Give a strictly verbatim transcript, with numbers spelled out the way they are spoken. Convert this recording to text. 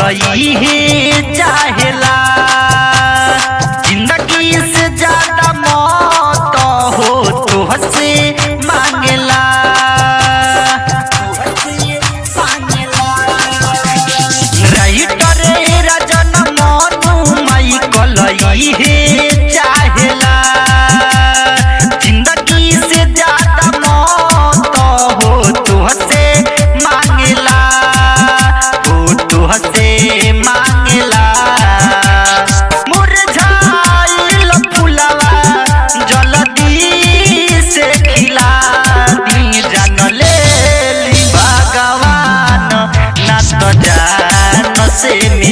कलई है चाहेला जिंदगी से ज्यादा मौत हो तो हसे मांगेला राइटर राजन मनु माई कलई है चाहेला जिंदगी से ज्यादा मौत हो तो हसे मांगेला हो तो हसे मांगेला मुरझाइल फुलवा जल्दी से खिला दी जान ले भगवान ना तो जान से